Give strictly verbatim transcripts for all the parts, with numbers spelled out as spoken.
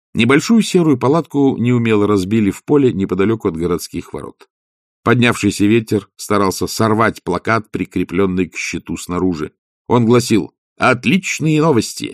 Небольшую серую палатку неумело разбили в поле неподалеку от городских ворот. Поднявшийся ветер старался сорвать плакат, прикрепленный к щиту снаружи. Он гласил: «Отличные новости!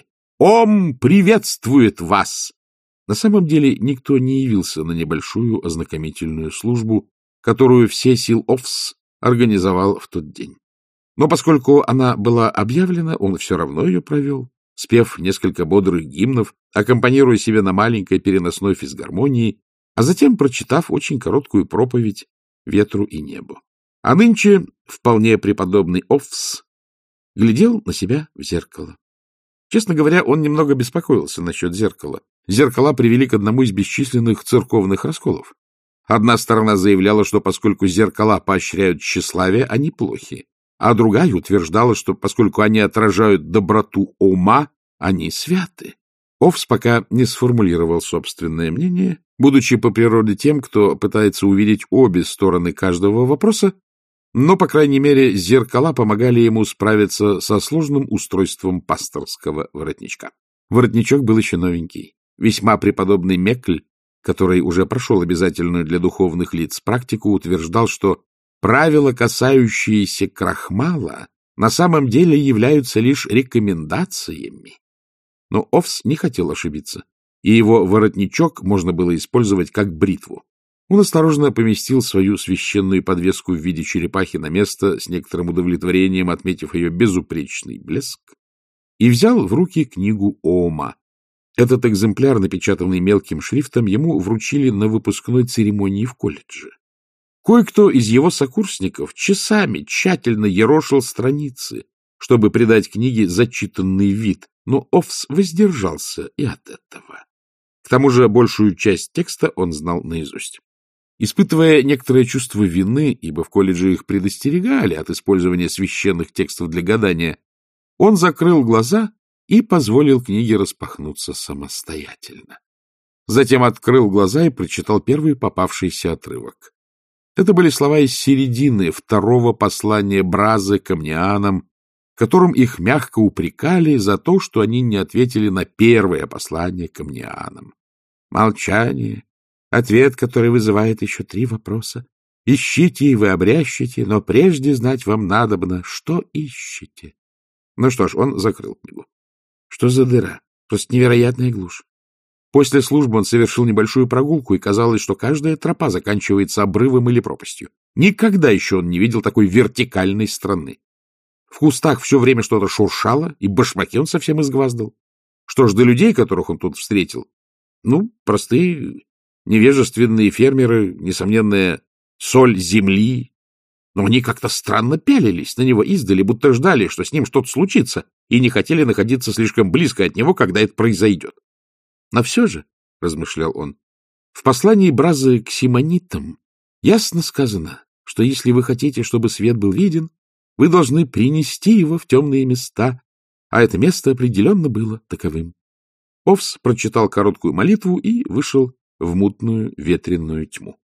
Ом приветствует вас!» На самом деле никто не явился на небольшую ознакомительную службу, которую все сил ОФС организовал в тот день. Но поскольку она была объявлена, он все равно ее провел, спев несколько бодрых гимнов, аккомпанируя себе на маленькой переносной физгармонии, а затем прочитав очень короткую проповедь ветру и небу. А нынче вполне преподобный Офс глядел на себя в зеркало. Честно говоря, он немного беспокоился насчет зеркала. Зеркала привели к одному из бесчисленных церковных расколов. Одна сторона заявляла, что поскольку зеркала поощряют тщеславие, они плохи, а другая утверждала, что поскольку они отражают доброту ума, они святы. Офс пока не сформулировал собственное мнение, будучи по природе тем, кто пытается увидеть обе стороны каждого вопроса, но, по крайней мере, зеркала помогали ему справиться со сложным устройством пасторского воротничка. Воротничок был еще новенький. Весьма преподобный Мекль, который уже прошел обязательную для духовных лиц практику, утверждал, что правила, касающиеся крахмала, на самом деле являются лишь рекомендациями. Но Офс не хотел ошибиться, и его воротничок можно было использовать как бритву. Он осторожно поместил свою священную подвеску в виде черепахи на место, с некоторым удовлетворением отметив ее безупречный блеск, и взял в руки книгу Ома. Этот экземпляр, напечатанный мелким шрифтом, ему вручили на выпускной церемонии в колледже. Кое-кто из его сокурсников часами тщательно ерошил страницы, чтобы придать книге зачитанный вид, но Офс воздержался и от этого. К тому же большую часть текста он знал наизусть. Испытывая некоторое чувство вины, ибо в колледже их предостерегали от использования священных текстов для гадания, он закрыл глаза и позволил книге распахнуться самостоятельно. Затем открыл глаза и прочитал первый попавшийся отрывок. Это были слова из середины второго послания Бразы к амнианам, которым их мягко упрекали за то, что они не ответили на первое послание к амнианам. Молчание — ответ, который вызывает еще три вопроса. Ищите, и вы обрящете, но прежде знать вам надобно, что ищете. Ну что ж, он закрыл книгу. Что за дыра? Просто невероятная глушь. После службы он совершил небольшую прогулку, и казалось, что каждая тропа заканчивается обрывом или пропастью. Никогда еще он не видел такой вертикальной страны. В кустах все время что-то шуршало, и башмаки он совсем изгваздал. Что ж до людей, которых он тут встретил? Ну, простые, невежественные фермеры, несомненная соль земли. Но они как-то странно пялились на него издали, будто ждали, что с ним что-то случится, и не хотели находиться слишком близко от него, когда это произойдет. Но все же, — размышлял он, — в послании Бразы к симонитам ясно сказано, что если вы хотите, чтобы свет был виден, вы должны принести его в темные места, а это место определенно было таковым. Офс прочитал короткую молитву и вышел в мутную ветреную тьму.